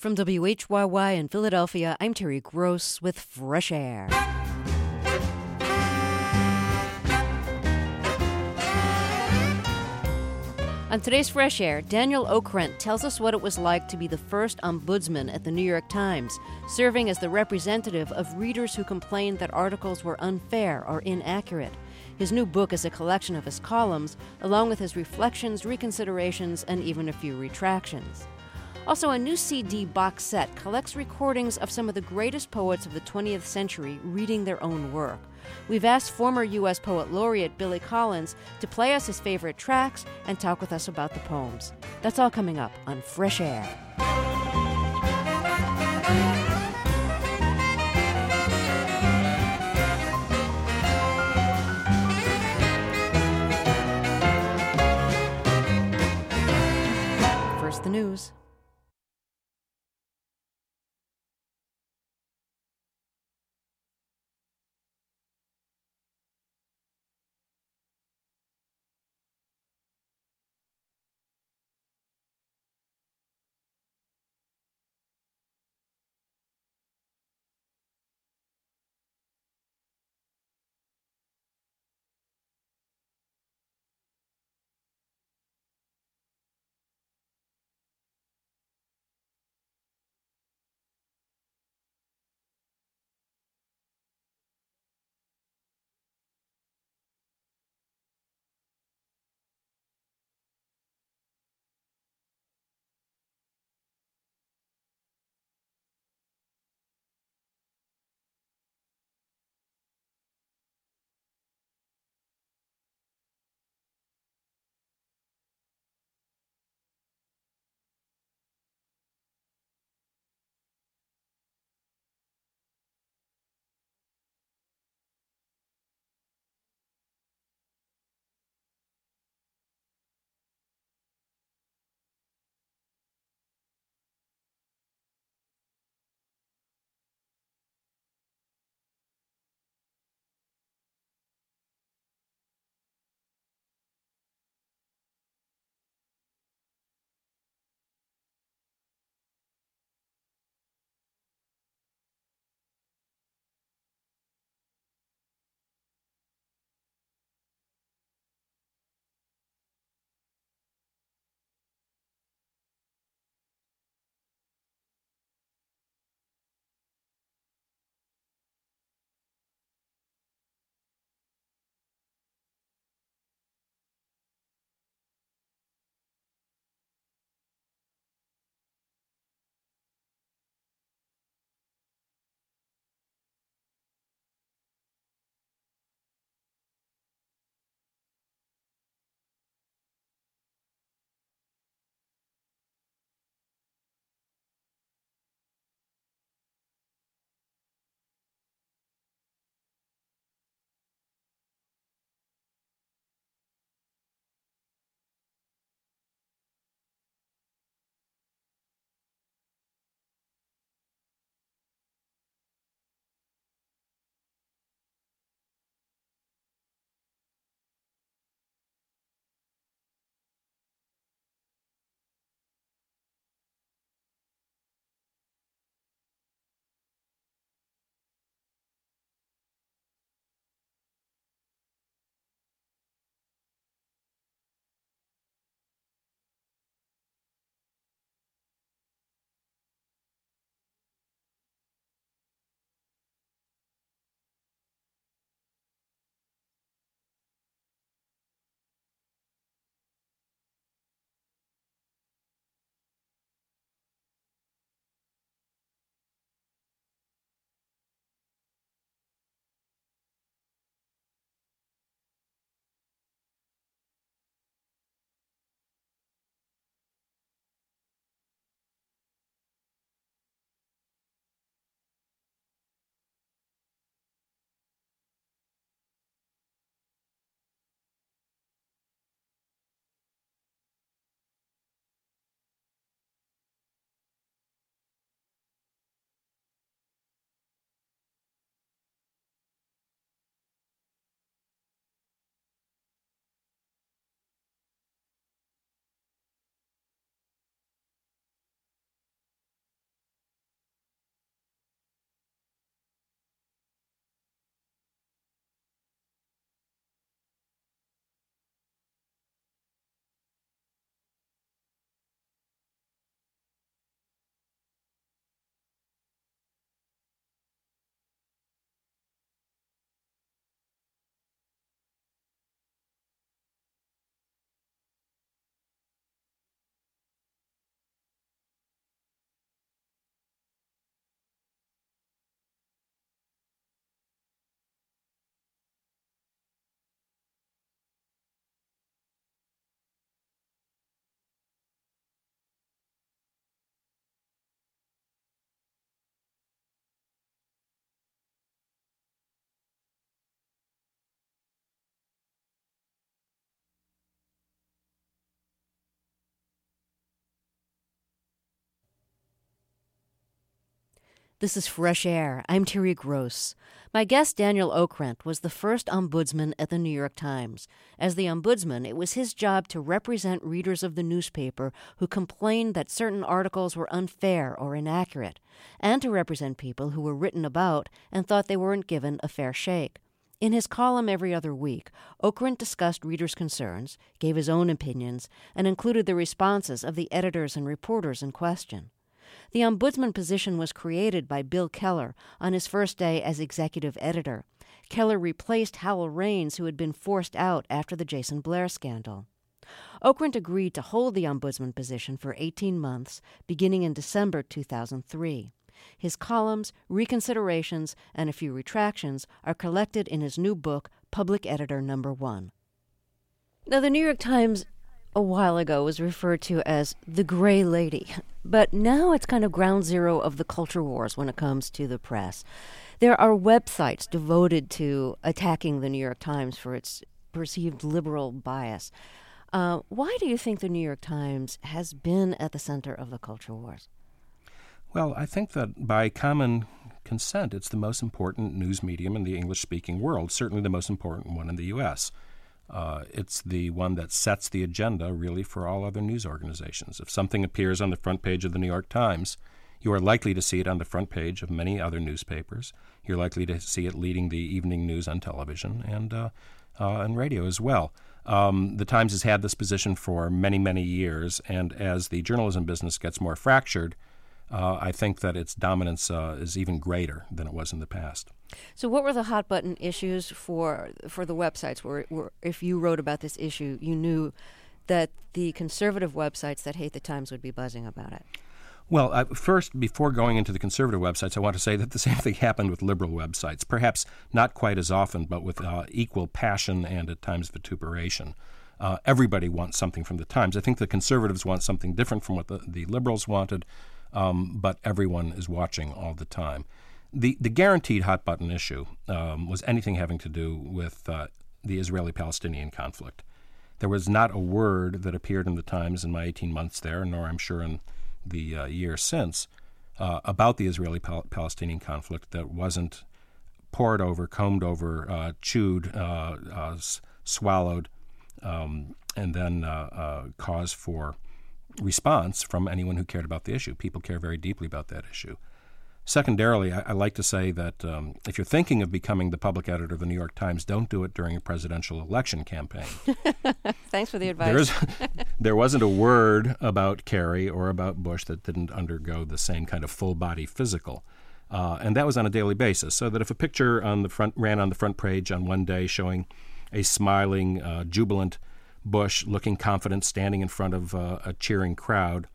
From WHYY in Philadelphia, I'm Terry Gross with Fresh Air. On today's Fresh Air, Daniel Okrent tells us what it was like to be the first ombudsman at the New York Times, serving as the representative of readers who complained that articles were unfair or inaccurate. His new book is a collection of his columns, along with his reflections, reconsiderations, and even a few retractions. Also, a new CD box set collects recordings of some of the greatest poets of the 20th century reading their own work. We've asked former U.S. Poet Laureate Billy Collins to play us his favorite tracks and talk with us about the poems. That's all coming up on Fresh Air. First, the news. This is Fresh Air. I'm Terry Gross. My guest, Daniel Okrent, was the first ombudsman at the New York Times. As the ombudsman, it was his job to represent readers of the newspaper who complained that certain articles were unfair or inaccurate, and to represent people who were written about and thought they weren't given a fair shake. In his column every other week, Okrent discussed readers' concerns, gave his own opinions, and included the responses of the editors and reporters in question. The ombudsman position was created by Bill Keller on his first day as executive editor. Keller replaced Howell Raines, who had been forced out after the Jason Blair scandal. Okrent agreed to hold the ombudsman position for 18 months, beginning in December 2003. His columns, reconsiderations, and a few retractions are collected in his new book, Public Editor No. 1. Now, the New York Times a while ago was referred to as the Gray Lady, but now it's kind of ground zero of the culture wars when it comes to the press. There are websites devoted to attacking the New York Times for its perceived liberal bias. Why do you think the New York Times has been at the center of the culture wars? Well, I think that by common consent, it's the most important news medium in the English-speaking world, certainly the most important one in the U.S. It's the one that sets the agenda, really, for all other news organizations. If something appears on the front page of the New York Times, you are likely to see it on the front page of many other newspapers. You're likely to see it leading the evening news on television and radio as well. The Times has had this position for many, many years, and as the journalism business gets more fractured, I think that its dominance is even greater than it was in the past. So what were the hot-button issues for the websites where if you wrote about this issue, you knew that the conservative websites that hate the Times would be buzzing about it? Well, first, before going into the conservative websites, I want to say that the same thing happened with liberal websites, perhaps not quite as often, but with equal passion and at times vituperation. Everybody wants something from the Times. I think the conservatives want something different from what the liberals wanted, but everyone is watching all the time. The guaranteed hot-button issue was anything having to do with the Israeli-Palestinian conflict. There was not a word that appeared in the Times in my 18 months there, nor I'm sure in the year since, about the Israeli-Palestinian conflict that wasn't pored over, combed over, chewed, swallowed, and then cause for response from anyone who cared about the issue. People care very deeply about that issue. Secondarily, I like to say that if you're thinking of becoming the public editor of the New York Times, don't do it during a presidential election campaign. Thanks for the advice. There wasn't a word about Kerry or about Bush that didn't undergo the same kind of full-body physical. And that was on a daily basis, so that if a picture ran on the front page on one day showing a smiling, jubilant Bush looking confident standing in front of a cheering crowd,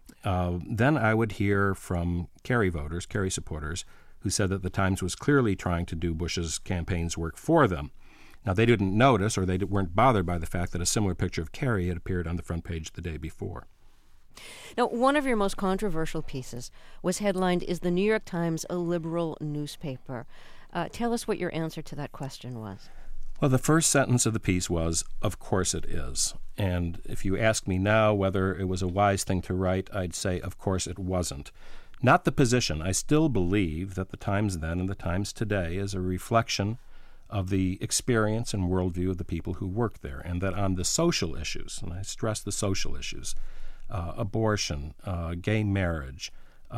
then I would hear from Kerry voters, Kerry supporters, who said that the Times was clearly trying to do Bush's campaign's work for them. Now, they didn't notice or they weren't bothered by the fact that a similar picture of Kerry had appeared on the front page the day before. Now, one of your most controversial pieces was headlined, "Is the New York Times a liberal newspaper?" Tell us what your answer to that question was. Well, the first sentence of the piece was, "Of course it is." And if you ask me now whether it was a wise thing to write, I'd say, of course it wasn't. Not the position. I still believe that the Times then and the Times today is a reflection of the experience and worldview of the people who work there, and that on the social issues, and I stress the social issues, abortion, gay marriage,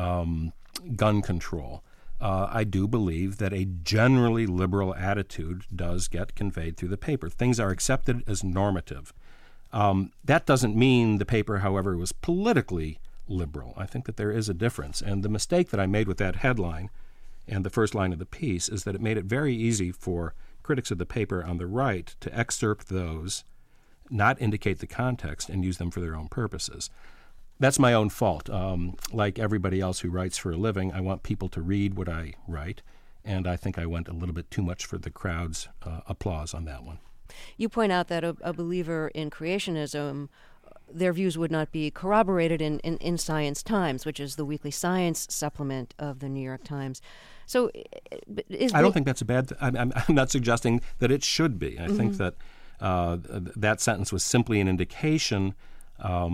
gun control, I do believe that a generally liberal attitude does get conveyed through the paper. Things are accepted as normative. That doesn't mean the paper, however, was politically liberal. I think that there is a difference. And the mistake that I made with that headline and the first line of the piece is that it made it very easy for critics of the paper on the right to excerpt those, not indicate the context, and use them for their own purposes. That's my own fault. Like everybody else who writes for a living, I want people to read what I write, and I think I went a little bit too much for the crowd's applause on that one. You point out that a believer in creationism, their views would not be corroborated in Science Times, which is the weekly science supplement of the New York Times. So, I don't think that's a bad thing. I'm not suggesting that it should be. I think that that sentence was simply an indication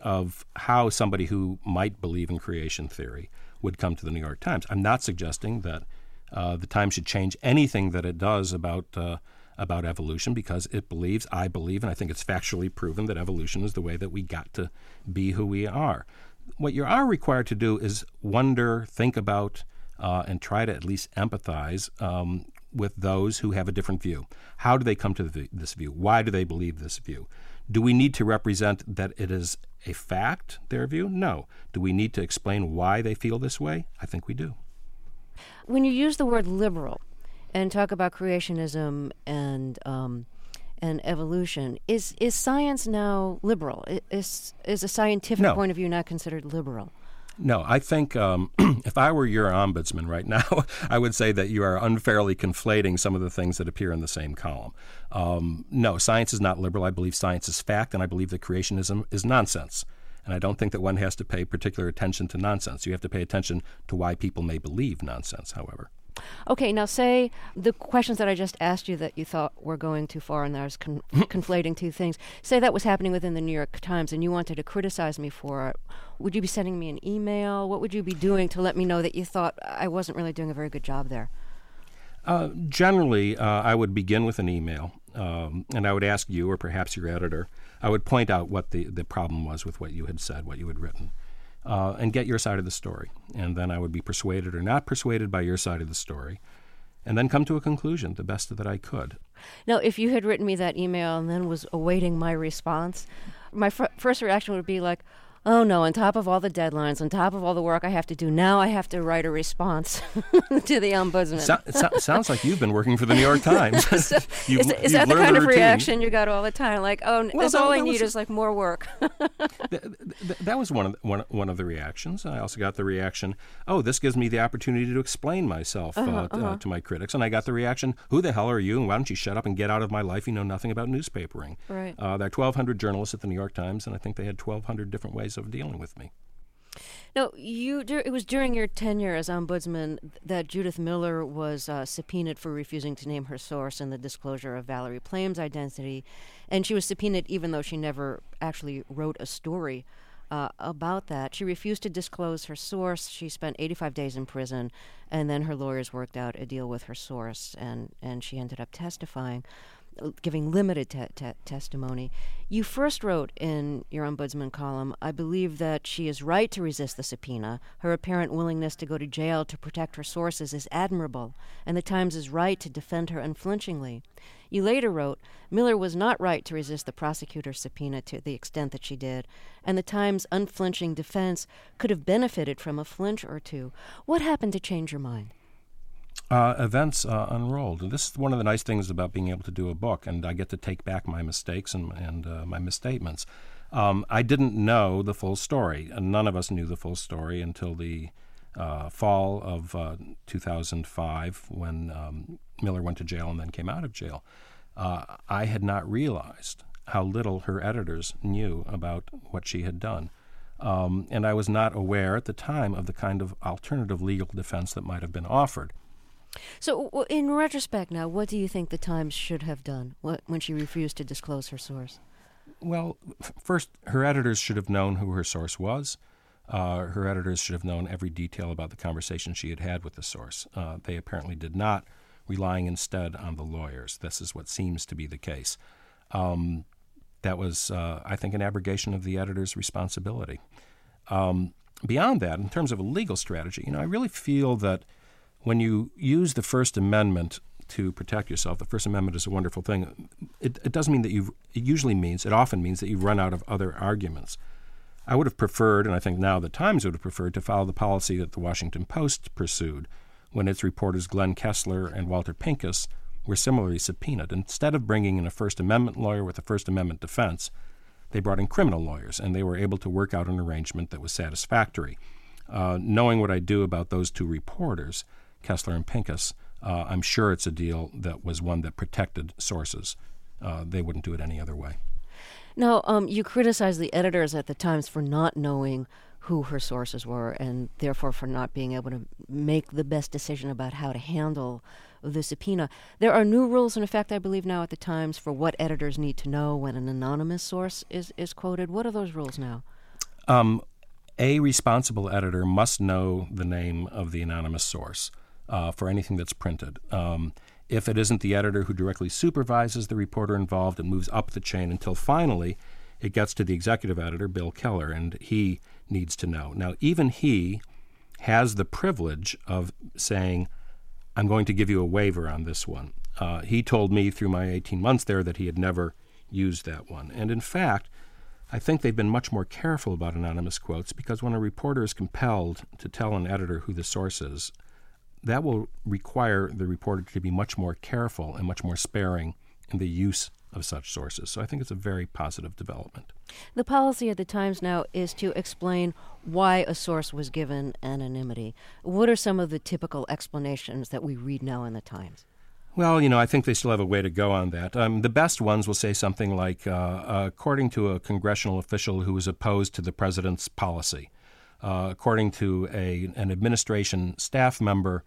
of how somebody who might believe in creation theory would come to the New York Times. I'm not suggesting that the Times should change anything that it does about evolution, because I believe, and I think it's factually proven that evolution is the way that we got to be who we are. What you are required to do is wonder, think about, and try to at least empathize with those who have a different view. How do they come to this view? Why do they believe this view? Do we need to represent that it is a fact, their view? No. Do we need to explain why they feel this way? I think we do. When you use the word liberal and talk about creationism and evolution, is science now liberal? Is a scientific point of view not considered liberal? No, I think if I were your ombudsman right now, I would say that you are unfairly conflating some of the things that appear in the same column. No, science is not liberal. I believe science is fact, and I believe that creationism is nonsense. And I don't think that one has to pay particular attention to nonsense. You have to pay attention to why people may believe nonsense, however. Okay, now say the questions that I just asked you that you thought were going too far and I was conflating two things. Say that was happening within the New York Times and you wanted to criticize me for it. Would you be sending me an email? What would you be doing to let me know that you thought I wasn't really doing a very good job there? Generally, I would begin with an email, and I would ask you or perhaps your editor. I would point out what the problem was with what you had said, what you had written. And get your side of the story. And then I would be persuaded or not persuaded by your side of the story, and then come to a conclusion the best that I could. Now, if you had written me that email and then was awaiting my response, my first reaction would be like, oh no, on top of all the deadlines, on top of all the work I have to do, now I have to write a response to the ombudsman. Sounds like you've been working for the New York Times. Is that the kind of reaction you got all the time? Like, oh, all I need is like more work. That was one of the reactions. I also got the reaction, oh, this gives me the opportunity to explain myself to my critics. And I got the reaction, who the hell are you? And why don't you shut up and get out of my life? You know nothing about newspapering. Right. There are 1,200 journalists at the New York Times, and I think they had 1,200 different ways of dealing with me. Now, it was during your tenure as ombudsman that Judith Miller was subpoenaed for refusing to name her source in the disclosure of Valerie Plame's identity, and she was subpoenaed even though she never actually wrote a story about that. She refused to disclose her source. She spent 85 days in prison, and then her lawyers worked out a deal with her source, and she ended up testifying, giving limited testimony. You first wrote in your ombudsman column, I believe that she is right to resist the subpoena. Her apparent willingness to go to jail to protect her sources is admirable, and the Times is right to defend her unflinchingly. You later wrote, Miller was not right to resist the prosecutor's subpoena to the extent that she did, and the Times' unflinching defense could have benefited from a flinch or two. What happened to change your mind? Events unrolled. And this is one of the nice things about being able to do a book, and I get to take back my mistakes and my misstatements. I didn't know the full story, and none of us knew the full story until the fall of 2005 when Miller went to jail and then came out of jail. I had not realized how little her editors knew about what she had done. And I was not aware at the time of the kind of alternative legal defense that might have been offered. So, in retrospect now, what do you think the Times should have done when she refused to disclose her source? Well, first, her editors should have known who her source was. Her editors should have known every detail about the conversation she had had with the source. They apparently did not, relying instead on the lawyers. This is what seems to be the case. That was, I think, an abrogation of the editor's responsibility. Beyond that, in terms of a legal strategy, I really feel that when you use the First Amendment to protect yourself, the First Amendment is a wonderful thing. It doesn't mean that it often means that you've run out of other arguments. I would have preferred, and I think now the Times would have preferred, to follow the policy that the Washington Post pursued when its reporters Glenn Kessler and Walter Pincus were similarly subpoenaed. Instead of bringing in a First Amendment lawyer with a First Amendment defense, they brought in criminal lawyers, and they were able to work out an arrangement that was satisfactory. Knowing what I do about those two reporters, Kessler and Pincus, I'm sure it's a deal that was one that protected sources. They wouldn't do it any other way. Now, you criticized the editors at the Times for not knowing who her sources were and therefore for not being able to make the best decision about how to handle the subpoena. There are new rules in effect, I believe, now at the Times for what editors need to know when an anonymous source is quoted. What are those rules now? A responsible editor must know the name of the anonymous source for anything that's printed. If it isn't the editor who directly supervises the reporter involved, it moves up the chain until finally it gets to the executive editor, Bill Keller, and he needs to know. Now, even he has the privilege of saying, I'm going to give you a waiver on this one. He told me through my 18 months there that he had never used that one. And in fact, I think they've been much more careful about anonymous quotes because when a reporter is compelled to tell an editor who the source is, that will require the reporter to be much more careful and much more sparing in the use of such sources. So I think it's a very positive development. The policy at the Times now is to explain why a source was given anonymity. What are some of the typical explanations that we read now in the Times? Well, I think they still have a way to go on that. The best ones will say something like, according to a congressional official who was opposed to the president's policy, according to an administration staff member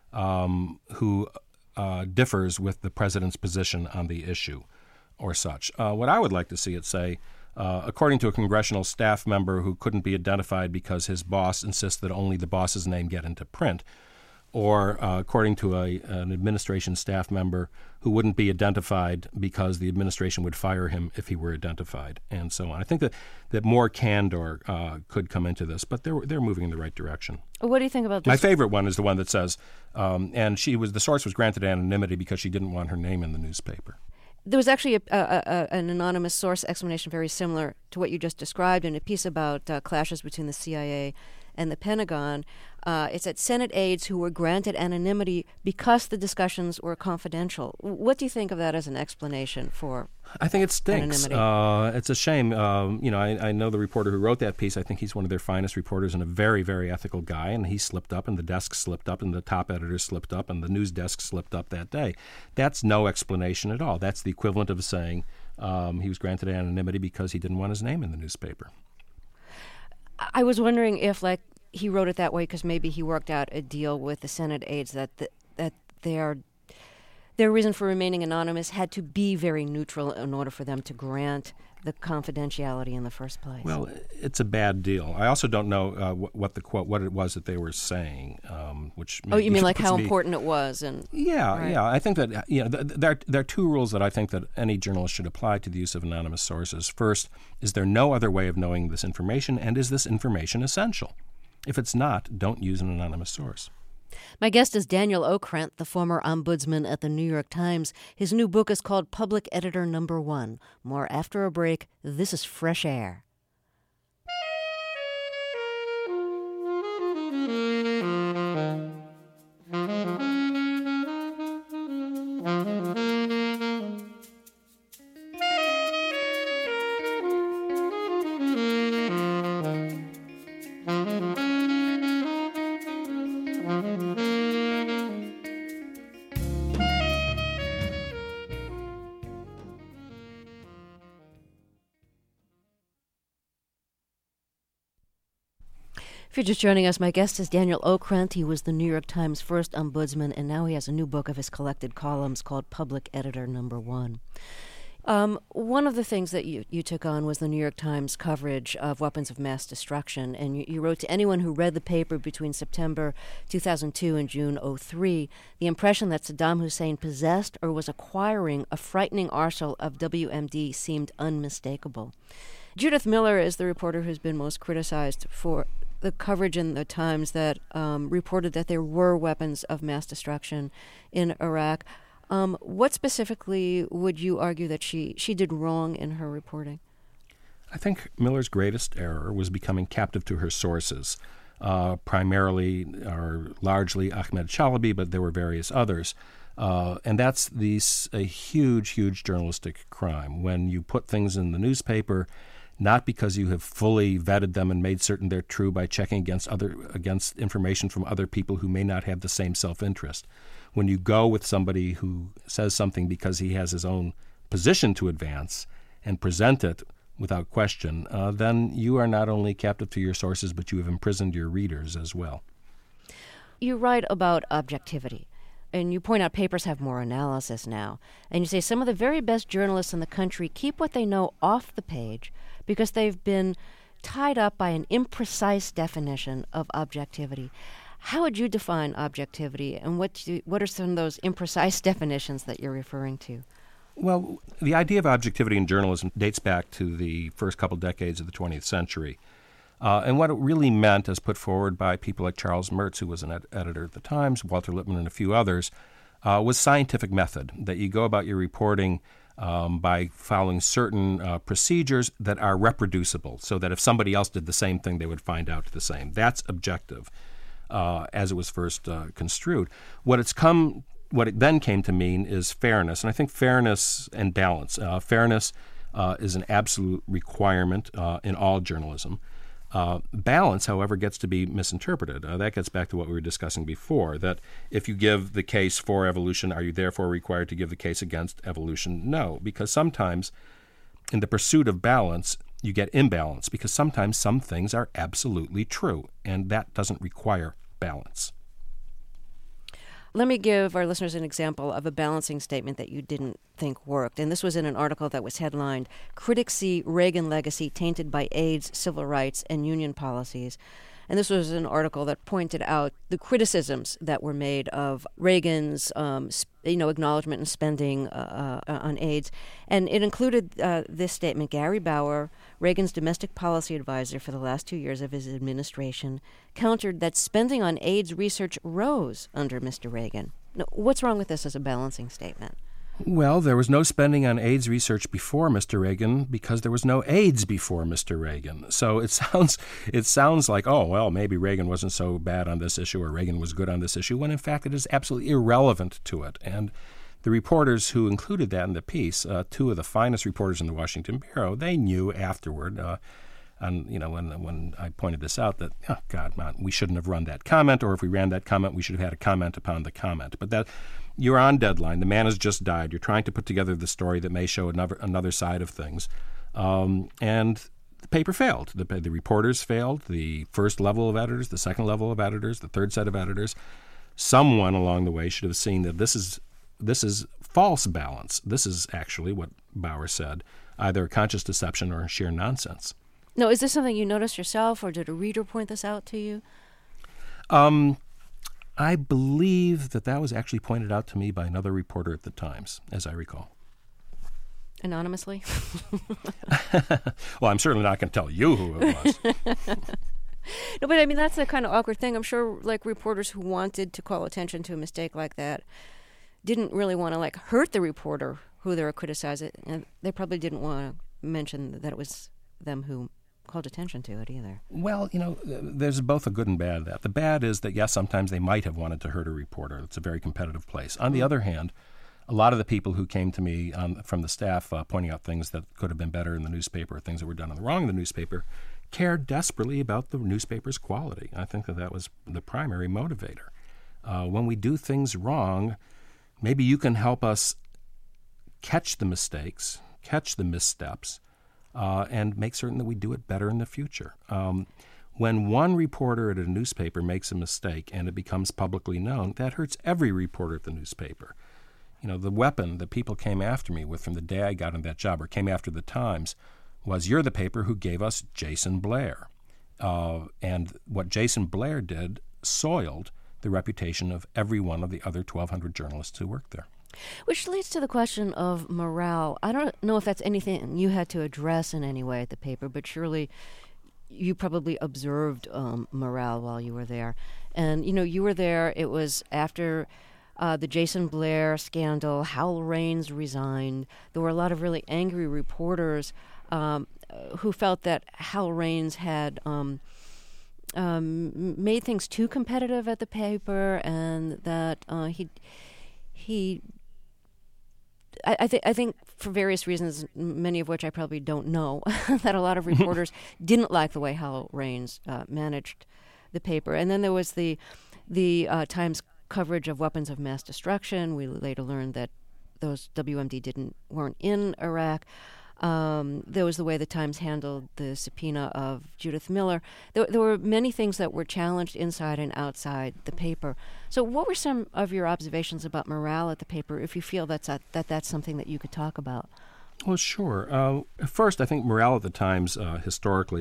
who differs with the president's position on the issue, or such. What I would like to see it say, according to a congressional staff member who couldn't be identified because his boss insists that only the boss's name get into print, or according to an administration staff member who wouldn't be identified because the administration would fire him if he were identified, and so on. I think that more candor could come into this, but they're moving in the right direction. What do you think about this? My favorite one is the one that says, and the source was granted anonymity because she didn't want her name in the newspaper. There was actually an anonymous source explanation very similar to what you just described in a piece about clashes between the CIA and the Pentagon. It's that Senate aides who were granted anonymity because the discussions were confidential. What do you think of that as an explanation for I think it stinks. anonymity? It's a shame. I know the reporter who wrote that piece. I think he's one of their finest reporters and a very, very ethical guy, and he slipped up, and the desk slipped up, and the top editor slipped up, and the news desk slipped up that day. That's no explanation at all. That's the equivalent of saying he was granted anonymity because he didn't want his name in the newspaper. I was wondering if, he wrote it that way because maybe he worked out a deal with the Senate aides that their reason for remaining anonymous had to be very neutral in order for them to grant the confidentiality in the first place. Well, it's a bad deal. I also don't know what it was that they were saying. You mean how important it was? Yeah. I think that there are two rules that I think that any journalist should apply to the use of anonymous sources. First, is there no other way of knowing this information, and is this information essential? If it's not, don't use an anonymous source. My guest is Daniel Okrent, the former ombudsman at the New York Times. His new book is called Public Editor No. 1. More after a break. This is Fresh Air. If you're just joining us, my guest is Daniel Okrent. He was the New York Times' first ombudsman, and now he has a new book of his collected columns called Public Editor No. 1. One of the things that you took on was the New York Times coverage of weapons of mass destruction, and you wrote to anyone who read the paper between September 2002 and June 2003, the impression that Saddam Hussein possessed or was acquiring a frightening arsenal of WMD seemed unmistakable. Judith Miller is the reporter who's been most criticized for the coverage in the Times that reported that there were weapons of mass destruction in Iraq. What specifically would you argue that she did wrong in her reporting? I think Miller's greatest error was becoming captive to her sources, primarily or largely Ahmed Chalabi, but there were various others. And that's a huge, huge journalistic crime. When you put things in the newspaper, not because you have fully vetted them and made certain they're true by checking against information from other people who may not have the same self-interest. When you go with somebody who says something because he has his own position to advance and present it without question, then you are not only captive to your sources, but you have imprisoned your readers as well. You write about objectivity, and you point out papers have more analysis now. And you say some of the very best journalists in the country keep what they know off the page because they've been tied up by an imprecise definition of objectivity. How would you define objectivity, and what are some of those imprecise definitions that you're referring to? Well, the idea of objectivity in journalism dates back to the first couple decades of the 20th century. And what it really meant, as put forward by people like Charles Mertz, who was an editor at the Times, Walter Lippmann, and a few others, was scientific method, that you go about your reporting by following certain procedures that are reproducible, so that if somebody else did the same thing, they would find out the same. That's objective, as it was first construed. What it then came to mean is fairness, and I think fairness and balance. Fairness is an absolute requirement in all journalism. Balance, however, gets to be misinterpreted. That gets back to what we were discussing before, that if you give the case for evolution, are you therefore required to give the case against evolution? No, because sometimes in the pursuit of balance, you get imbalance, because sometimes some things are absolutely true, and that doesn't require balance. Let me give our listeners an example of a balancing statement that you didn't think worked. And this was in an article that was headlined, "Critics See Reagan Legacy Tainted by AIDS, Civil Rights, and Union Policies." And this was an article that pointed out the criticisms that were made of Reagan's acknowledgement and spending on AIDS. And it included this statement: Gary Bauer, Reagan's domestic policy advisor for the last 2 years of his administration, countered that spending on AIDS research rose under Mr. Reagan. Now, what's wrong with this as a balancing statement? Well, there was no spending on AIDS research before Mr. Reagan because there was no AIDS before Mr. Reagan. So it sounds like, oh, well, maybe Reagan wasn't so bad on this issue or Reagan was good on this issue, when in fact it is absolutely irrelevant to it. And the reporters who included that in the piece, two of the finest reporters in the Washington Bureau, they knew afterward, when I pointed this out, that, oh, God, man, we shouldn't have run that comment, or if we ran that comment, we should have had a comment upon the comment. But that you're on deadline. The man has just died. You're trying to put together the story that may show another side of things. And the paper failed. The reporters failed, the first level of editors, the second level of editors, the third set of editors. Someone along the way should have seen that this is false balance. This is actually what Bauer said, either a conscious deception or sheer nonsense. No, is this something you noticed yourself, or did a reader point this out to you? I believe that was actually pointed out to me by another reporter at the Times, as I recall. Anonymously? Well, I'm certainly not going to tell you who it was. No, but I mean, that's the kind of awkward thing. I'm sure, like, reporters who wanted to call attention to a mistake like that didn't really want to, hurt the reporter who they were criticizing. And they probably didn't want to mention that it was them who called attention to it either. Well, there's both a good and bad of that. The bad is that, yes, sometimes they might have wanted to hurt a reporter. It's a very competitive place. On the other hand, a lot of the people who came to me from the staff pointing out things that could have been better in the newspaper, things that were done wrong in the newspaper, cared desperately about the newspaper's quality. I think that was the primary motivator. When we do things wrong, maybe you can help us catch the mistakes, catch the missteps, and make certain that we do it better in the future. When one reporter at a newspaper makes a mistake and it becomes publicly known, that hurts every reporter at the newspaper. The weapon that people came after me with from the day I got in that job, or came after the Times, was, you're the paper who gave us Jason Blair. And what Jason Blair did soiled the reputation of every one of the other 1,200 journalists who worked there. Which leads to the question of morale. I don't know if that's anything you had to address in any way at the paper, but surely you probably observed morale while you were there. And, you were there, it was after the Jason Blair scandal. Hal Raines resigned. There were a lot of really angry reporters who felt that Hal Raines had made things too competitive at the paper, and that I think for various reasons, many of which I probably don't know, that a lot of reporters didn't like the way Hal Raines managed the paper. And then there was the Times coverage of weapons of mass destruction. We later learned that those WMD weren't in Iraq. There was the way the Times handled the subpoena of Judith Miller. There were many things that were challenged inside and outside the paper. So what were some of your observations about morale at the paper, if you feel that's something that you could talk about? Well, sure. First, I think morale at the Times historically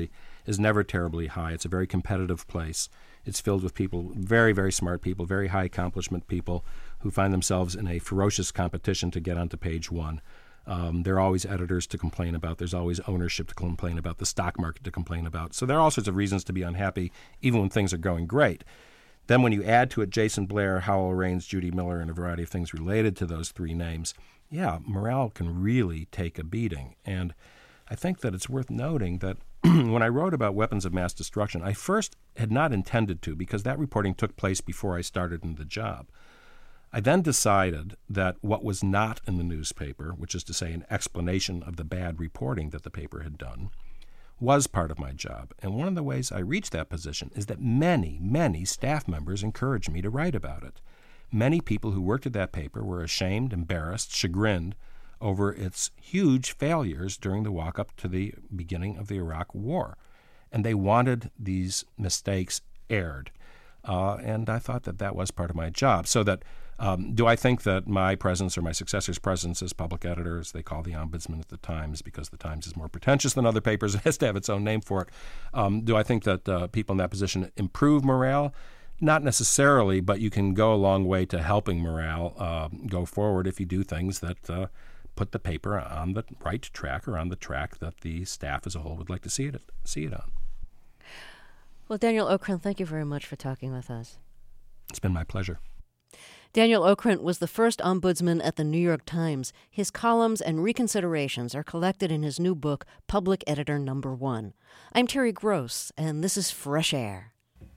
is never terribly high. It's a very competitive place. It's filled with people, very, very smart people, very high accomplishment people who find themselves in a ferocious competition to get onto page one. There are always editors to complain about. There's always ownership to complain about, the stock market to complain about. So there are all sorts of reasons to be unhappy, even when things are going great. Then when you add to it Jason Blair, Howell Raines, Judy Miller, and a variety of things related to those three names, yeah, morale can really take a beating. And I think that it's worth noting that when I wrote about weapons of mass destruction, I first had not intended to, because that reporting took place before I started in the job. I then decided that what was not in the newspaper, which is to say an explanation of the bad reporting that the paper had done, was part of my job. And one of the ways I reached that position is that many, many staff members encouraged me to write about it. Many people who worked at that paper were ashamed, embarrassed, chagrined over its huge failures during the walk-up to the beginning of the Iraq War. And they wanted these mistakes aired. And I thought that that was part of my job. So that do I think that my presence or my successor's presence as public editor, as they call the ombudsman at the Times, because the Times is more pretentious than other papers, it has to have its own name for it. Do I think that people in that position improve morale? Not necessarily, but you can go a long way to helping morale go forward if you do things that put the paper on the right track, or on the track that the staff as a whole would like to see it on. Well, Daniel Okrent, thank you very much for talking with us. It's been my pleasure. Daniel Okrent was the first ombudsman at the New York Times. His columns and reconsiderations are collected in his new book, Public Editor No. 1. I'm Terry Gross, and this is Fresh Air.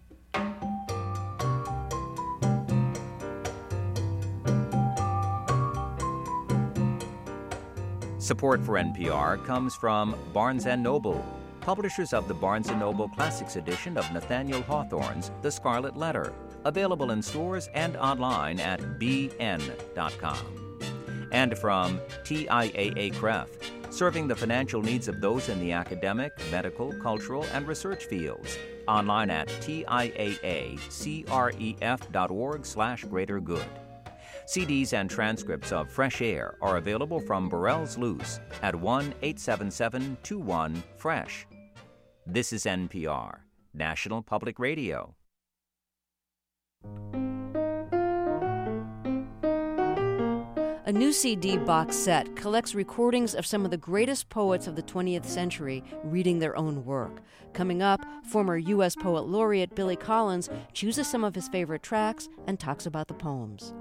Support for NPR comes from Barnes & Noble, publishers of the Barnes & Noble Classics edition of Nathaniel Hawthorne's The Scarlet Letter, available in stores and online at bn.com. And from TIAA-CREF, serving the financial needs of those in the academic, medical, cultural, and research fields, online at tiaacref.org/greatergood. CDs and transcripts of Fresh Air are available from Burrell's Loose at 1-877-21-FRESH. This is NPR, National Public Radio. A new CD box set collects recordings of some of the greatest poets of the 20th century reading their own work. Coming up, former U.S. Poet Laureate Billy Collins chooses some of his favorite tracks and talks about the poems.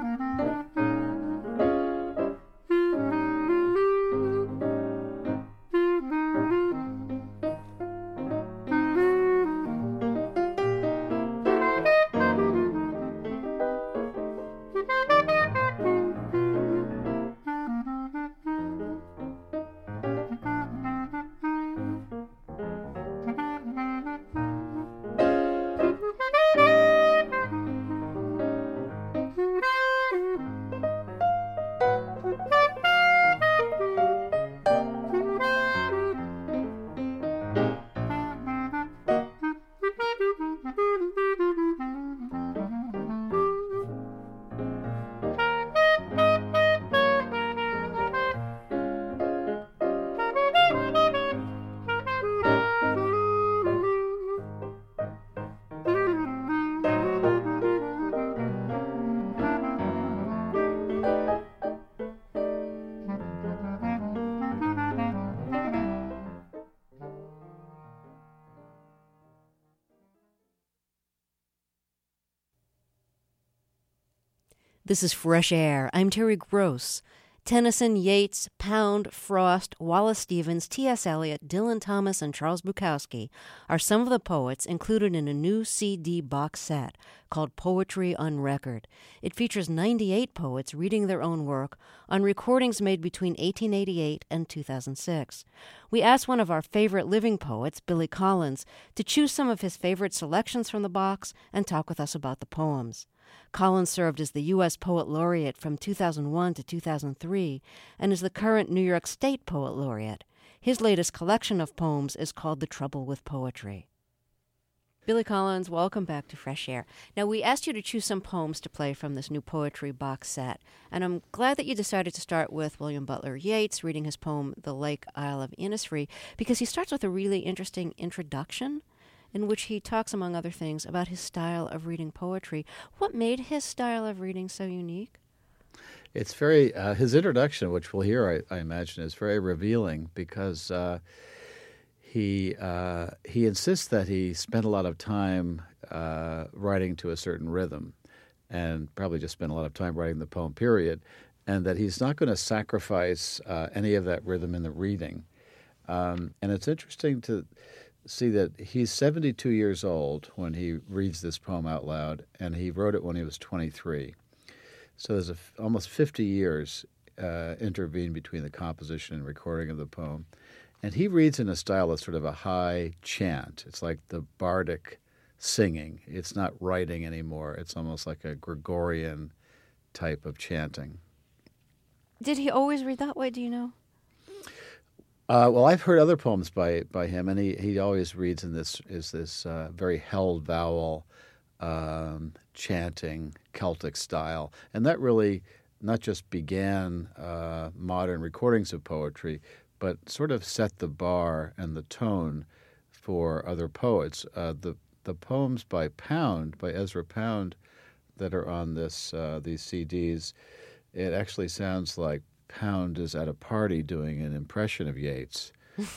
This is Fresh Air. I'm Terry Gross. Tennyson, Yeats, Pound, Frost, Wallace Stevens, T.S. Eliot, Dylan Thomas, and Charles Bukowski are some of the poets included in a new CD box set called Poetry on Record. It features 98 poets reading their own work on recordings made between 1888 and 2006. We asked one of our favorite living poets, Billy Collins, to choose some of his favorite selections from the box and talk with us about the poems. Collins served as the U.S. Poet Laureate from 2001 to 2003 and is the current New York State Poet Laureate. His latest collection of poems is called The Trouble with Poetry. Billy Collins, welcome back to Fresh Air. Now, we asked you to choose some poems to play from this new poetry box set, and I'm glad that you decided to start with William Butler Yeats reading his poem, The Lake Isle of Innisfree, because he starts with a really interesting introduction in which he talks, among other things, about his style of reading poetry. What made his style of reading so unique? It's very, his introduction, which we'll hear, I imagine, is very revealing because he insists that he spent a lot of time writing to a certain rhythm and probably just spent a lot of time writing the poem, period, and that he's not going to sacrifice any of that rhythm in the reading. And it's interesting to see that he's 72 years old when he reads this poem out loud, and he wrote it when he was 23. So there's almost 50 years intervene between the composition and recording of the poem. And he reads in a style that's sort of a high chant. It's like the bardic singing. It's not writing anymore. It's almost like a Gregorian type of chanting. Did he always read that way, do you know? Well, I've heard other poems by him, and he always reads in this very held vowel, chanting Celtic style. And that really not just began modern recordings of poetry, but sort of set the bar and the tone for other poets. The poems by Ezra Pound, that are on these CDs, it actually sounds like Pound is at a party doing an impression of Yeats.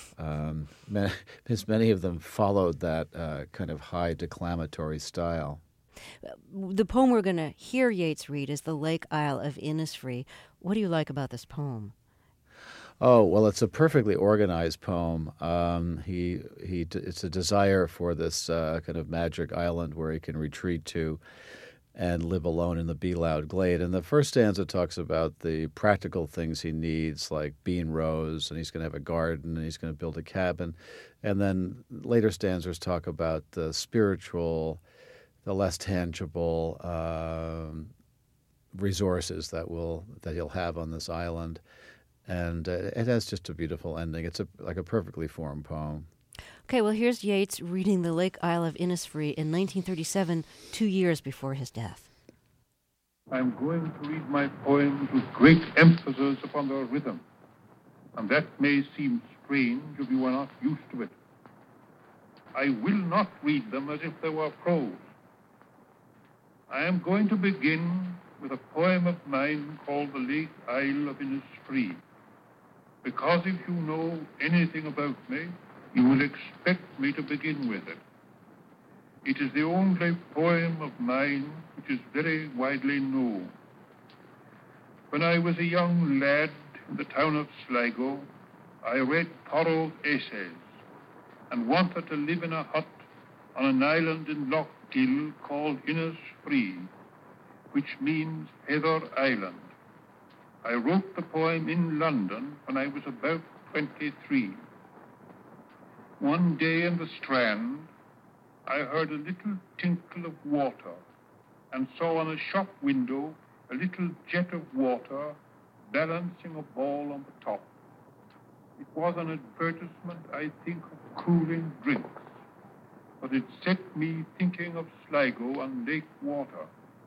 Many of them followed that kind of high declamatory style. The poem we're going to hear Yeats read is The Lake Isle of Innisfree. What do you like about this poem? Oh, well, it's a perfectly organized poem. It's a desire for this kind of magic island where he can retreat to and live alone in the Bealoud Glade. And the first stanza talks about the practical things he needs, like bean rows, and he's going to have a garden, and he's going to build a cabin. And then later stanzas talk about the spiritual, the less tangible resources that he'll have on this island. And it has just a beautiful ending. It's like a perfectly formed poem. Okay, well, here's Yeats reading The Lake Isle of Innisfree in 1937, 2 years before his death. I'm going to read my poems with great emphasis upon their rhythm, and that may seem strange if you are not used to it. I will not read them as if they were prose. I am going to begin with a poem of mine called The Lake Isle of Innisfree, because if you know anything about me, you will expect me to begin with it. It is the only poem of mine which is very widely known. When I was a young lad in the town of Sligo, I read Thoreau's essays and wanted to live in a hut on an island in Lough Gill called Innisfree, which means Heather Island. I wrote the poem in London when I was about 23. One day in the Strand, I heard a little tinkle of water and saw on a shop window a little jet of water balancing a ball on the top. It was an advertisement, I think, of cooling drinks, but it set me thinking of Sligo and lake water.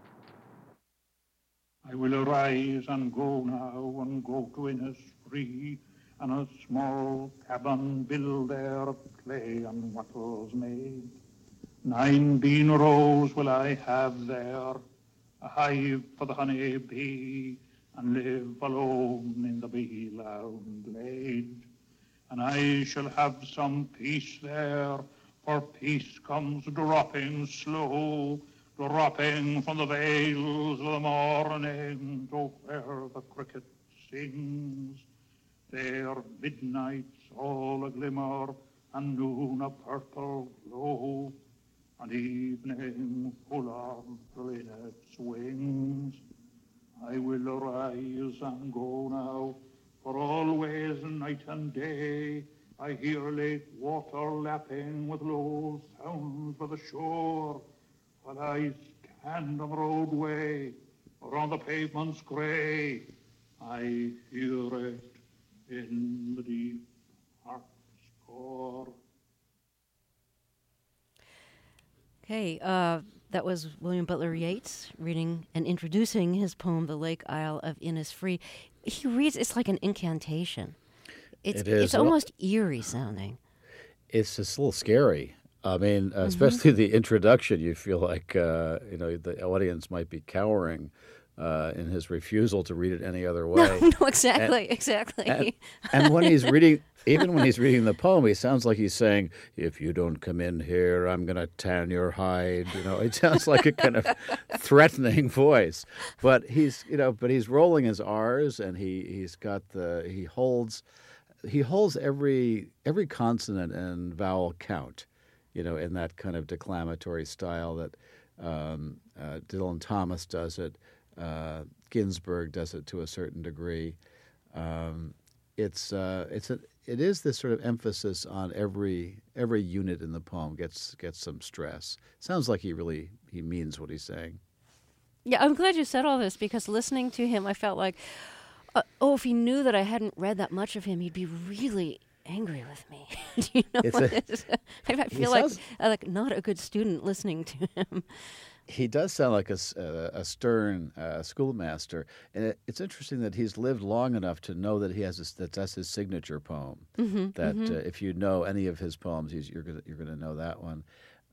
I will arise and go now and go to Innisfree, and a small cabin build there of clay and wattles made. 9 bean rows will I have there, a hive for the honey bee, and live alone in the Bealoud Glade. And I shall have some peace there, for peace comes dropping slow, dropping from the vales of the morning to where the cricket sings. There midnight's all a glimmer, and noon a purple glow, and evening full of linnet's wings. I will arise and go now, for always night and day I hear lake water lapping with low sounds by the shore, while I stand on the roadway or on the pavements grey. I hear it in the deep heart's core. Okay, that was William Butler Yeats reading and introducing his poem, The Lake Isle of Innisfree. He reads, it's like an incantation. It is. It's almost eerie sounding. It's just a little scary. I mean, especially the introduction, you feel like, the audience might be cowering in his refusal to read it any other way. No, exactly. And when he's reading, even when he's reading the poem, he sounds like he's saying, "If you don't come in here, I'm going to tan your hide." It sounds like a kind of threatening voice. But he's rolling his R's, and he holds every consonant and vowel count, in that kind of declamatory style that Dylan Thomas does it. Ginsberg does it to a certain degree. It is this sort of emphasis on every unit in the poem gets some stress. Sounds like he means what he's saying. Yeah, I'm glad you said all this, because listening to him, I felt like, if he knew that I hadn't read that much of him, he'd be really angry with me. Do you know what it is? I feel like not a good student listening to him. He does sound like a stern schoolmaster, and it's interesting that he's lived long enough to know that that's his signature poem. If you know any of his poems, you're going to know that one.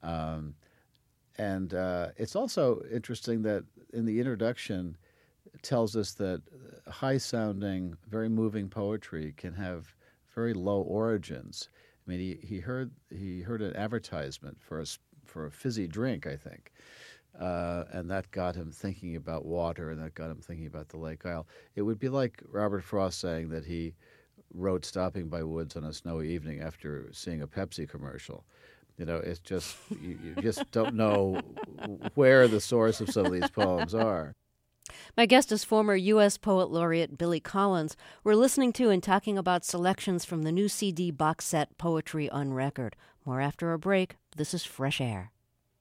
And it's also interesting that in the introduction, it tells us that high-sounding, very moving poetry can have very low origins. I mean, he heard an advertisement for a fizzy drink, I think. And that got him thinking about water, and that got him thinking about the Lake Isle. It would be like Robert Frost saying that he wrote Stopping by Woods on a Snowy Evening after seeing a Pepsi commercial. It's just, you just don't know where the source of some of these poems are. My guest is former U.S. Poet Laureate Billy Collins. We're listening to and talking about selections from the new CD box set Poetry on Record. More after a break. This is Fresh Air.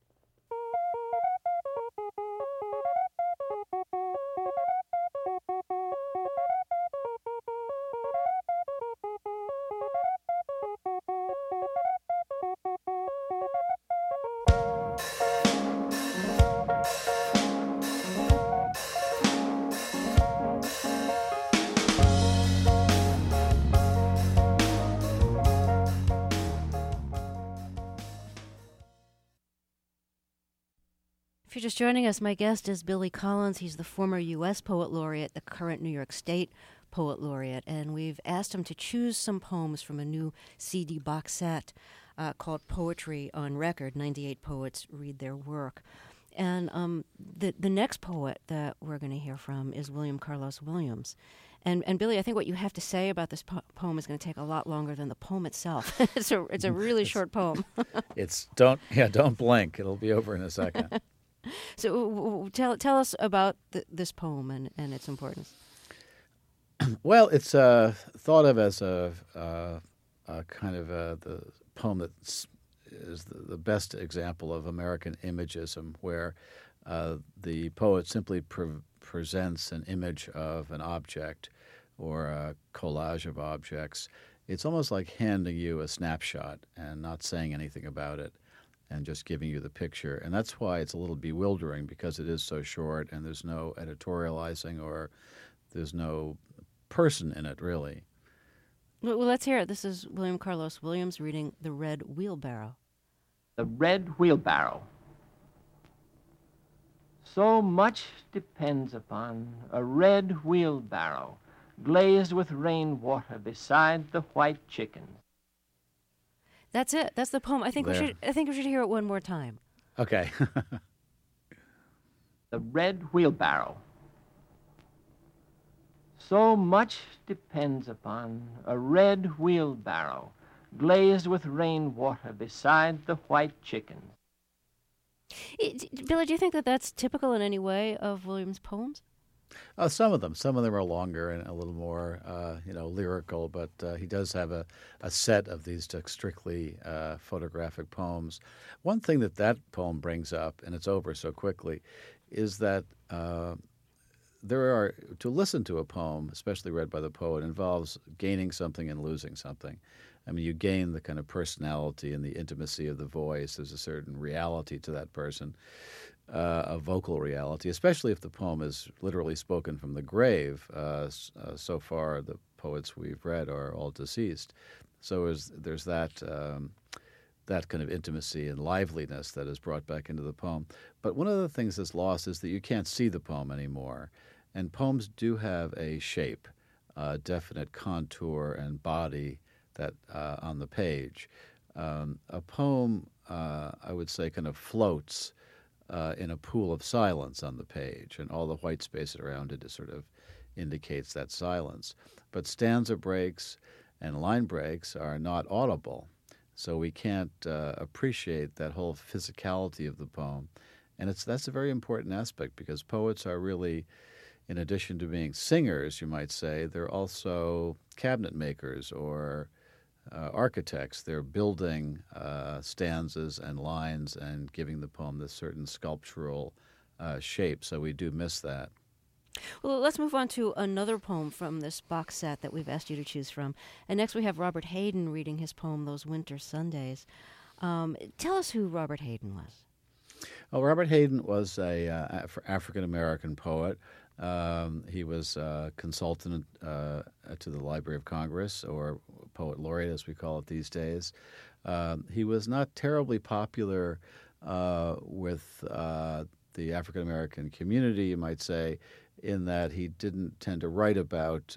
If you're just joining us, my guest is Billy Collins. He's the former U.S. Poet Laureate, the current New York State Poet Laureate, and we've asked him to choose some poems from a new CD box set called Poetry on Record. 98 poets read their work. And the next poet that we're going to hear from is William Carlos Williams. And Billy, I think what you have to say about this poem is going to take a lot longer than the poem itself. It's a really short poem. Don't blink. It'll be over in a second. So tell us about this poem and its importance. Well, it's thought of as a kind of the poem that is the best example of American imagism, where the poet simply presents an image of an object or a collage of objects. It's almost like handing you a snapshot and not saying anything about it, and just giving you the picture. And that's why it's a little bewildering, because it is so short and there's no editorializing or there's no person in it, really. Well, let's hear it. This is William Carlos Williams reading The Red Wheelbarrow. The Red Wheelbarrow. So much depends upon a red wheelbarrow glazed with rainwater beside the white chickens. That's it. That's the poem. I think we should hear it one more time. Okay. The Red Wheelbarrow. So much depends upon a red wheelbarrow glazed with rainwater beside the white chickens. Billy, do you think that that's typical in any way of Williams' poems? Some of them are longer and a little more, lyrical. But he does have a set of these strictly photographic poems. One thing that poem brings up, and it's over so quickly, is that to listen to a poem, especially read by the poet, involves gaining something and losing something. I mean, you gain the kind of personality and the intimacy of the voice. There's a certain reality to that person, a vocal reality, especially if the poem is literally spoken from the grave. So far, the poets we've read are all deceased. So there's that kind of intimacy and liveliness that is brought back into the poem. But one of the things that's lost is that you can't see the poem anymore. And poems do have a shape, definite contour and body that on the page. A poem, I would say, kind of floats in a pool of silence on the page, and all the white space around it sort of indicates that silence. But stanza breaks and line breaks are not audible, so we can't appreciate that whole physicality of the poem. And that's a very important aspect, because poets are really, in addition to being singers, you might say, they're also cabinet makers or architects. They're building stanzas and lines and giving the poem this certain sculptural shape, so we do miss that. Well, let's move on to another poem from this box set that we've asked you to choose from. And next we have Robert Hayden reading his poem, Those Winter Sundays. Tell us who Robert Hayden was. Well, Robert Hayden was a African-American poet. He was a consultant to the Library of Congress, or poet laureate as we call it these days. He was not terribly popular with the African-American community, you might say, in that he didn't tend to write about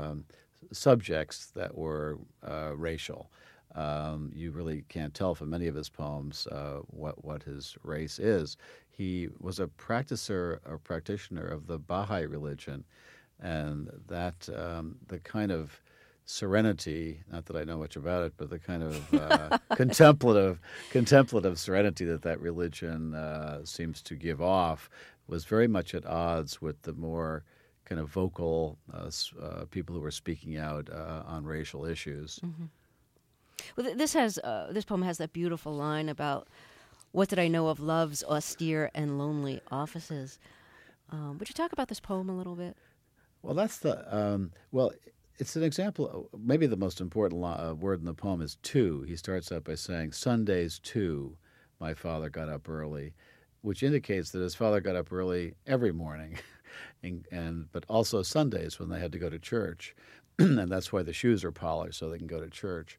subjects that were racial. You really can't tell from many of his poems what his race is. He was a practitioner of the Baha'i religion, and that the kind of serenity, not that I know much about it, but the kind of contemplative serenity that religion seems to give off was very much at odds with the more kind of vocal people who were speaking out on racial issues. Mm-hmm. Well, this poem has that beautiful line about, "What did I know of love's austere and lonely offices?" Would you talk about this poem a little bit? Well, that's it's an example. Maybe the most important word in the poem is "to." He starts out by saying, "Sundays too, my father got up early," which indicates that his father got up early every morning, but also Sundays when they had to go to church, and that's why the shoes are polished so they can go to church.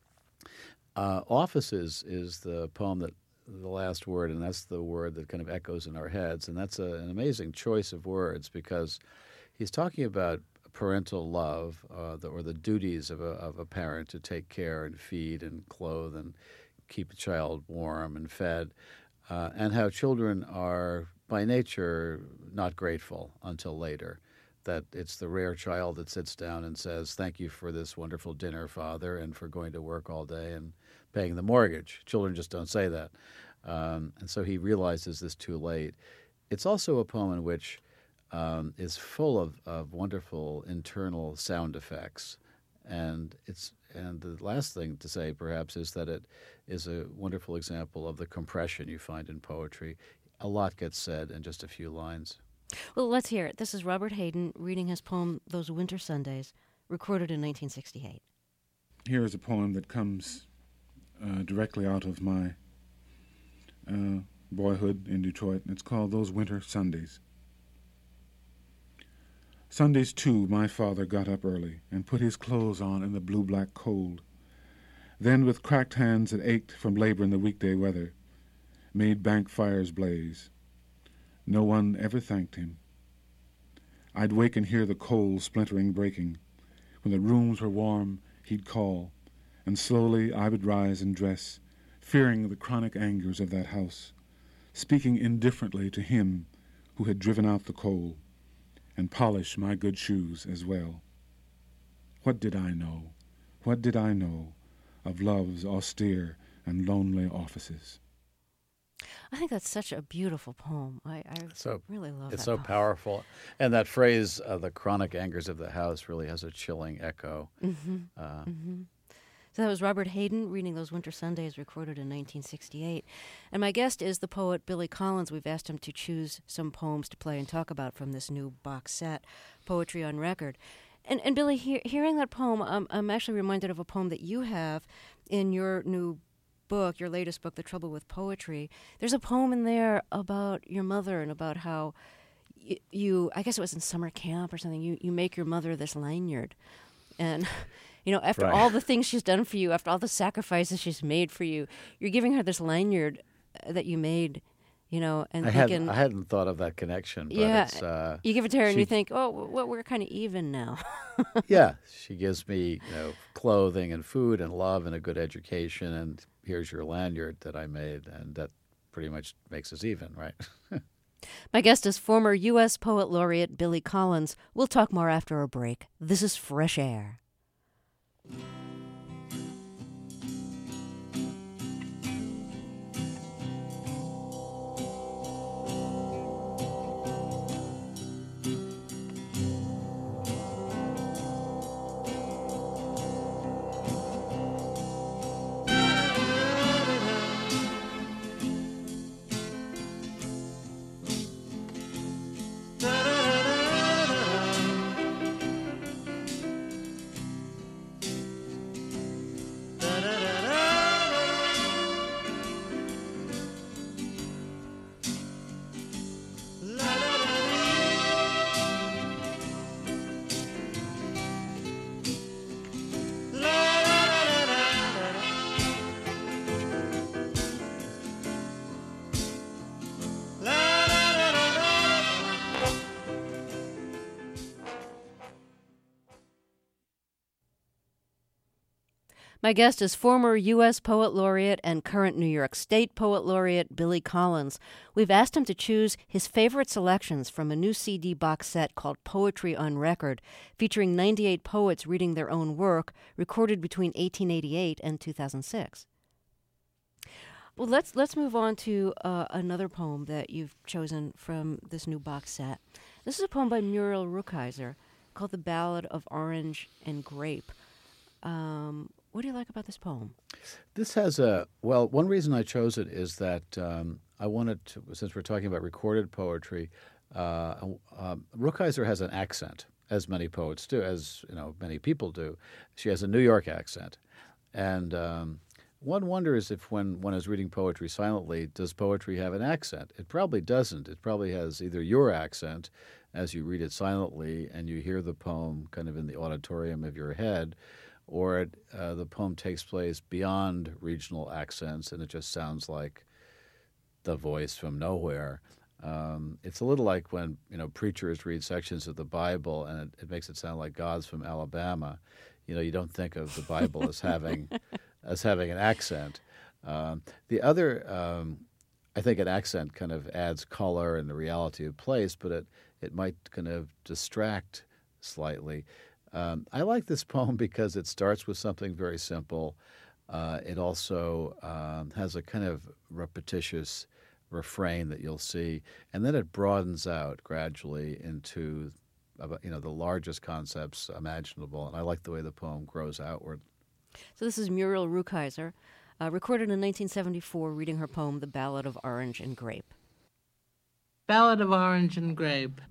Offices is the poem that the last word, and that's the word that kind of echoes in our heads, and that's an amazing choice of words, because he's talking about parental love, or the duties of a parent to take care and feed and clothe and keep a child warm and fed, and how children are by nature not grateful until later. That it's the rare child that sits down and says, "Thank you for this wonderful dinner, Father, and for going to work all day and paying the mortgage." Children just don't say that. And so he realizes this too late. It's also a poem in which is full of wonderful internal sound effects. And the last thing to say, perhaps, is that it is a wonderful example of the compression you find in poetry. A lot gets said in just a few lines. Well, let's hear it. This is Robert Hayden reading his poem, Those Winter Sundays, recorded in 1968. Here is a poem that comes directly out of my boyhood in Detroit. It's called Those Winter Sundays. Sundays, too, my father got up early and put his clothes on in the blue-black cold. Then, with cracked hands that ached from labor in the weekday weather, made bank fires blaze. No one ever thanked him. I'd wake and hear the coal splintering breaking. When the rooms were warm, he'd call, and slowly I would rise and dress, fearing the chronic angers of that house, speaking indifferently to him who had driven out the coal, and polish my good shoes as well. What did I know? What did I know of love's austere and lonely offices? I think that's such a beautiful poem. I really love it. It's so powerful. And that phrase, the chronic angers of the house, really has a chilling echo. Mm-hmm. So that was Robert Hayden reading Those Winter Sundays, recorded in 1968. And my guest is the poet Billy Collins. We've asked him to choose some poems to play and talk about from this new box set, Poetry on Record. And Billy, hearing that poem, I'm actually reminded of a poem that you have in your new book, your latest book, The Trouble with Poetry. There's a poem in there about your mother and about how you, I guess it was in summer camp or something, you make your mother this lanyard. And, after all the things she's done for you, after all the sacrifices she's made for you, you're giving her this lanyard that you made, and I hadn't thought of that connection. But it's, you give it to her and you think, well, we're kind of even now. Yeah, she gives me clothing and food and love and a good education, and here's your lanyard that I made, and that pretty much makes us even, right? My guest is former U.S. Poet Laureate Billy Collins. We'll talk more after a break. This is Fresh Air. My guest is former U.S. Poet Laureate and current New York State Poet Laureate Billy Collins. We've asked him to choose his favorite selections from a new CD box set called Poetry on Record, featuring 98 poets reading their own work, recorded between 1888 and 2006. Well, let's move on to another poem that you've chosen from this new box set. This is a poem by Muriel Rukeyser called The Ballad of Orange and Grape. What do you like about this poem? This has one reason I chose it is that I wanted to, since we're talking about recorded poetry, Rukeyser has an accent, as many poets do, as many people do. She has a New York accent. And one wonders if when one is reading poetry silently, does poetry have an accent? It probably doesn't. It probably has either your accent as you read it silently and you hear the poem kind of in the auditorium of your head, or the poem takes place beyond regional accents and it just sounds like the voice from nowhere. It's a little like when preachers read sections of the Bible and it makes it sound like God's from Alabama. You don't think of the Bible as having an accent. The other, I think, an accent kind of adds color and the reality of place, but it might kind of distract slightly. I like this poem because it starts with something very simple. It also has a kind of repetitious refrain that you'll see, and then it broadens out gradually into the largest concepts imaginable. And I like the way the poem grows outward. So this is Muriel Rukeyser, recorded in 1974, reading her poem, The Ballad of Orange and Grape. Ballad of Orange and Grape.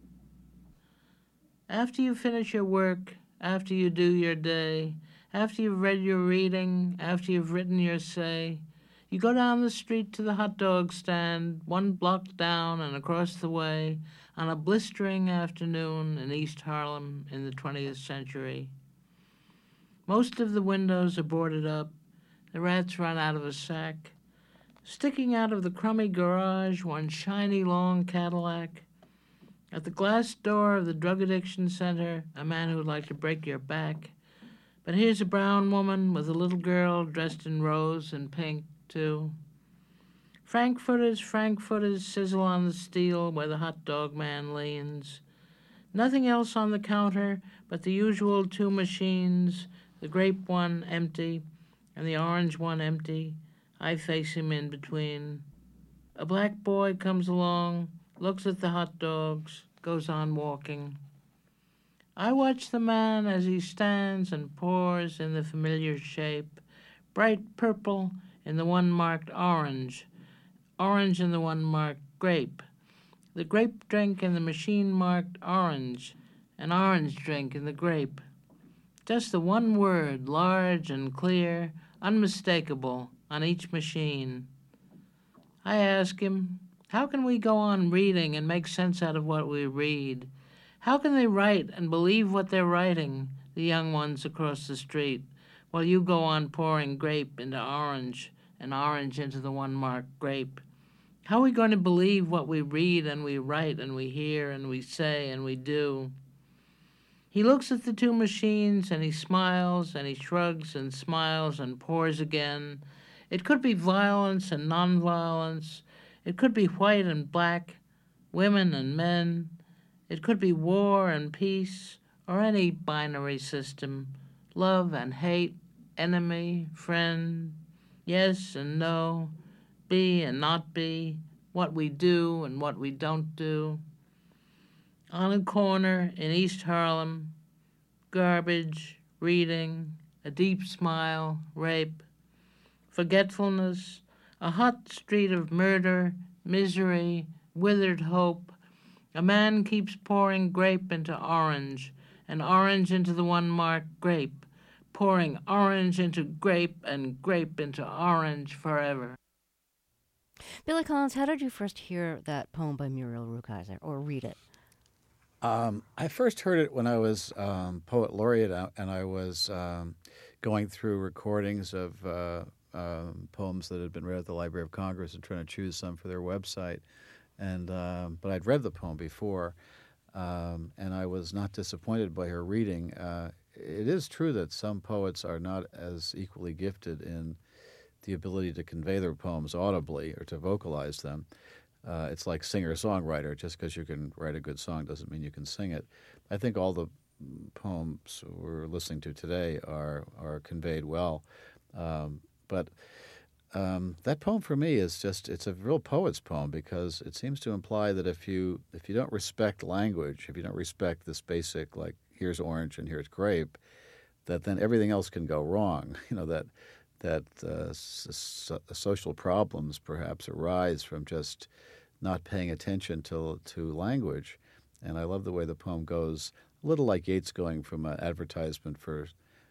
After you finish your work, after you do your day, after you've read your reading, after you've written your say, you go down the street to the hot dog stand, one block down and across the way, on a blistering afternoon in East Harlem in the 20th century. Most of the windows are boarded up, the rats run out of a sack. Sticking out of the crummy garage, one shiny long Cadillac. At the glass door of the drug addiction center, a man who would like to break your back. But here's a brown woman with a little girl dressed in rose and pink, too. Frankfurters sizzle on the steel where the hot dog man leans. Nothing else on the counter but the usual two machines, the grape one empty and the orange one empty. I face him in between. A black boy comes along, looks at the hot dogs, goes on walking. I watch the man as he stands and pours in the familiar shape, bright purple in the one marked orange, orange in the one marked grape, the grape drink in the machine marked orange, an orange drink in the grape. Just the one word, large and clear, unmistakable, on each machine. I ask him, how can we go on reading and make sense out of what we read? How can they write and believe what they're writing, the young ones across the street, while you go on pouring grape into orange and orange into the one marked grape? How are we going to believe what we read and we write and we hear and we say and we do? He looks at the two machines and he smiles and he shrugs and smiles and pours again. It could be violence and nonviolence. It could be white and black, women and men. It could be war and peace, or any binary system, love and hate, enemy, friend, yes and no, be and not be, what we do and what we don't do. On a corner in East Harlem, garbage, reading, a deep smile, rape, forgetfulness, a hot street of murder, misery, withered hope. A man keeps pouring grape into orange, and orange into the one marked grape, pouring orange into grape and grape into orange forever. Billy Collins, how did you first hear that poem by Muriel Rukeyser, or read it? I first heard it when I was poet laureate, and I was going through recordings of poems that had been read at the Library of Congress and trying to choose some for their website. And but I'd read the poem before, and I was not disappointed by her reading. It is true that some poets are not as equally gifted in the ability to convey their poems audibly or to vocalize them. It's like singer-songwriter. Just because you can write a good song doesn't mean you can sing it. I think all the poems we're listening to today are conveyed well. But that poem for me is it's a real poet's poem, because it seems to imply that if you don't respect language, if you don't respect this basic, like, here's orange and here's grape, that then everything else can go wrong. You know, that social problems perhaps arise from just not paying attention to language. And I love the way the poem goes, a little like Yeats going from an advertisement for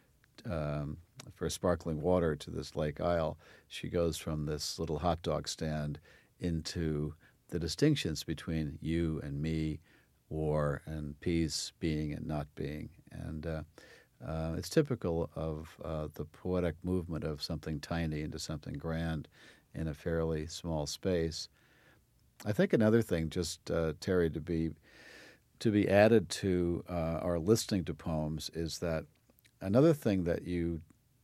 sparkling water to this Lake Isle. She goes from this little hot dog stand into the distinctions between you and me, war and peace, being and not being. And it's typical of the poetic movement of something tiny into something grand in a fairly small space. I think another thing, just Terry, to be added to our listening to poems, is that another thing that you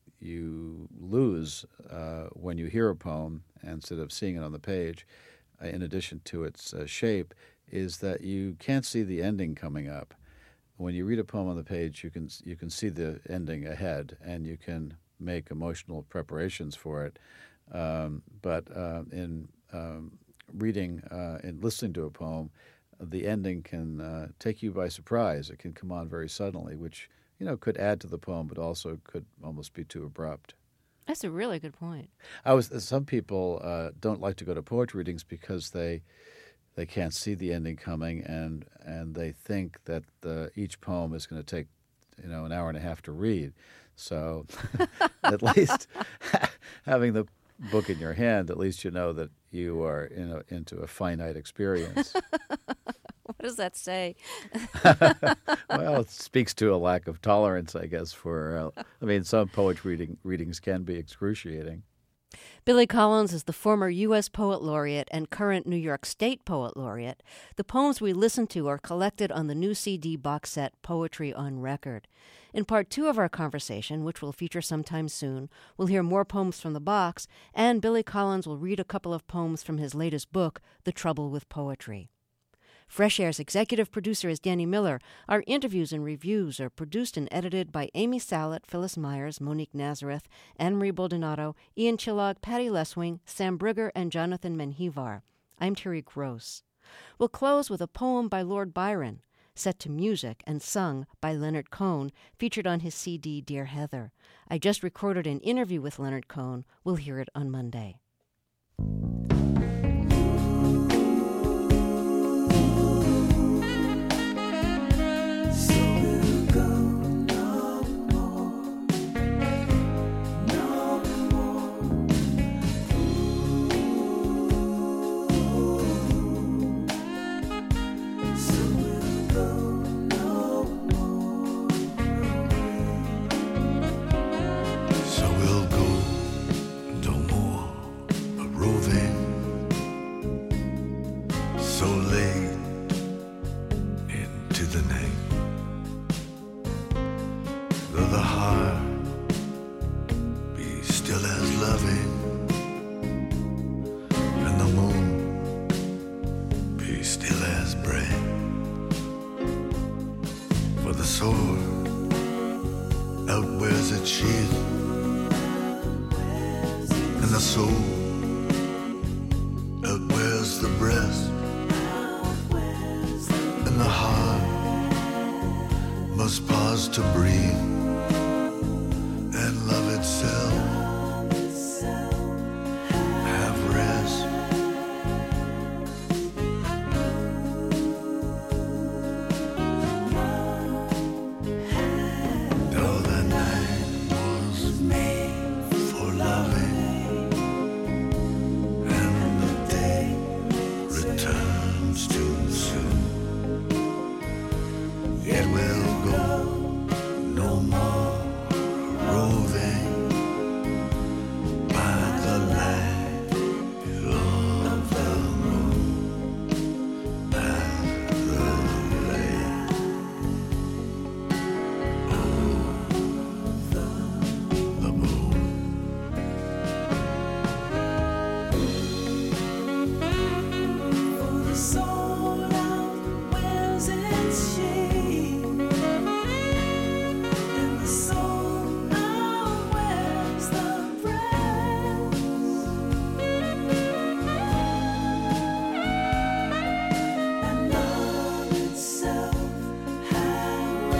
lose when you hear a poem instead of seeing it on the page, in addition to its shape, is that you can't see the ending coming up. When you read a poem on the page, you can see the ending ahead, and you can make emotional preparations for it. But in reading and listening to a poem, the ending can take you by surprise. It can come on very suddenly, which could add to the poem, but also could almost be too abrupt. That's a really good point. Some people don't like to go to poetry readings because they can't see the ending coming, and they think that each poem is going to take an hour and a half to read. So at least having the book in your hand, at least you know that you are into a finite experience. What does that say? Well, it speaks to a lack of tolerance, I guess, for some poetry readings can be excruciating. Billy Collins is the former U.S. Poet Laureate and current New York State Poet Laureate. The poems we listen to are collected on the new CD box set, Poetry on Record. In part 2 of our conversation, which will feature sometime soon, we'll hear more poems from the box, and Billy Collins will read a couple of poems from his latest book, The Trouble with Poetry. Fresh Air's executive producer is Danny Miller. Our interviews and reviews are produced and edited by Amy Salet, Phyllis Myers, Monique Nazareth, Anne-Marie Baldonado, Ian Chillog, Patty Leswing, Sam Brigger, and Jonathan Menjivar. I'm Terry Gross. We'll close with a poem by Lord Byron, set to music and sung by Leonard Cohen, featured on his CD, Dear Heather. I just recorded an interview with Leonard Cohen. We'll hear it on Monday. See last breath, for the sword outwears its sheath, and the soul outwears the breast, and the heart must pause to breathe and love itself, have rest. Though the night was made for loving, and the day returns too soon, it will go no more roving by the light of the moon, by the light of the moon. For the soul outwears its shade, and the soul outwears the breast, and love itself had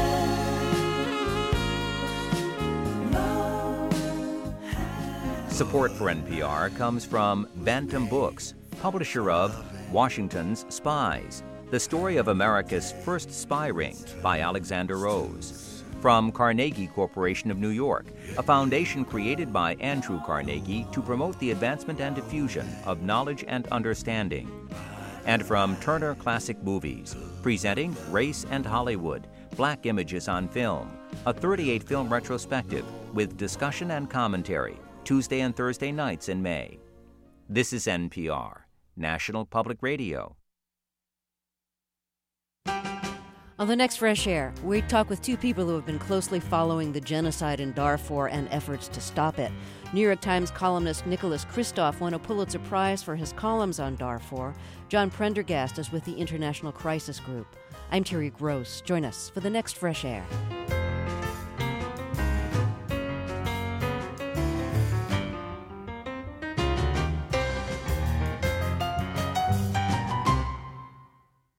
rest. Support for NPR comes from Bantam Books, publisher of Washington's Spies, the story of America's first spy ring by Alexander Rose. From Carnegie Corporation of New York, a foundation created by Andrew Carnegie to promote the advancement and diffusion of knowledge and understanding. And from Turner Classic Movies, presenting Race and Hollywood, Black Images on Film, a 38-film retrospective with discussion and commentary, Tuesday and Thursday nights in May. This is NPR, National Public Radio. On the next Fresh Air, we talk with two people who have been closely following the genocide in Darfur and efforts to stop it. New York Times columnist Nicholas Kristof won a Pulitzer Prize for his columns on Darfur. John Prendergast is with the International Crisis Group. I'm Terry Gross. Join us for the next Fresh Air.